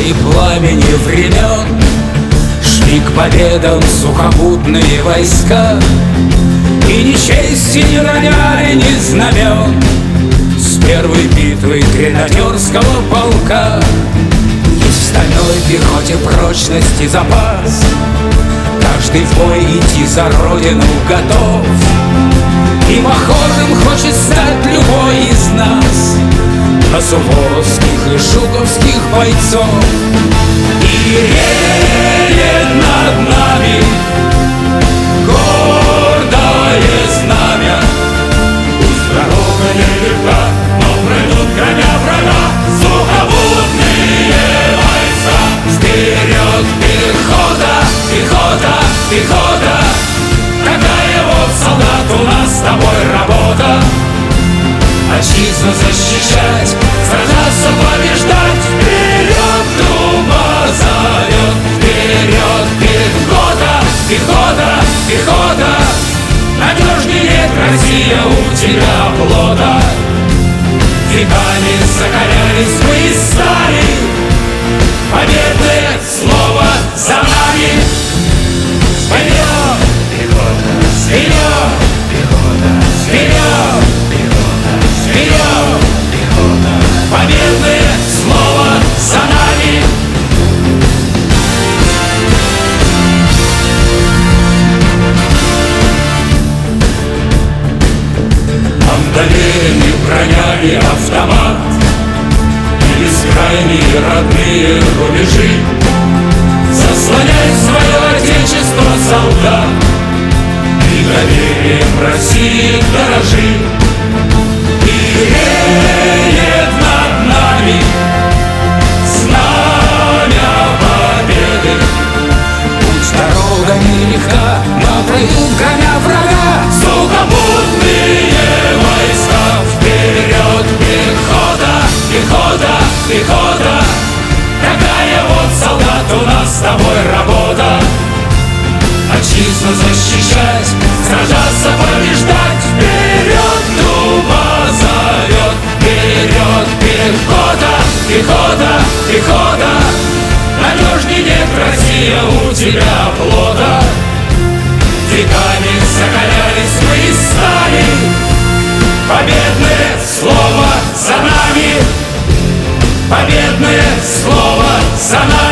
среди пламени времен шли к победам сухопутные войска, и ни чести не роняли, ни знамен с первой битвы гренадерского полка. И в стальной пехоте прочность и запас, каждый в бой идти за родину готов. И похожим хочет стать любой из нас на суворовских и жуковских бойцов. И реет над нами гордое знамя. Пусть дорога нелегка, но пройдут, громя врага, сухопутные войска. Вперед пехота, пехота, пехота! Какая вот, солдат, у нас с тобой работа. Отчизну защищать, сражаться, побеждать. Вперед труба зовет, вперед пехота, пехота, пехота! Надежнее нет, Россия, у тебя плота. Веками закалялись мы и стали, победное слово за нами. Вперед! Вперед! Вперед! Вперед! Победное слово за нами! Нам доверены броня и автомат, и бескрайние родные рубежи. Заслоняй свое отечество, солдат, и доверием России дорожи. И реет над нами знамя победы. Пусть дорога нелегка, но пройдут, громя врага, сухопутные войска. Вперед пехота, пехота, пехота! Такая вот, солдат, у нас с тобой работа. Отчизну защищать, сражаться, побеждать. Вперед труба зовет, вперед пехота, пехота, пехота! Надежней нет, Россия, у тебя плота. Веками закалялись мы и стали, победное слово за нами, победное слово за нами.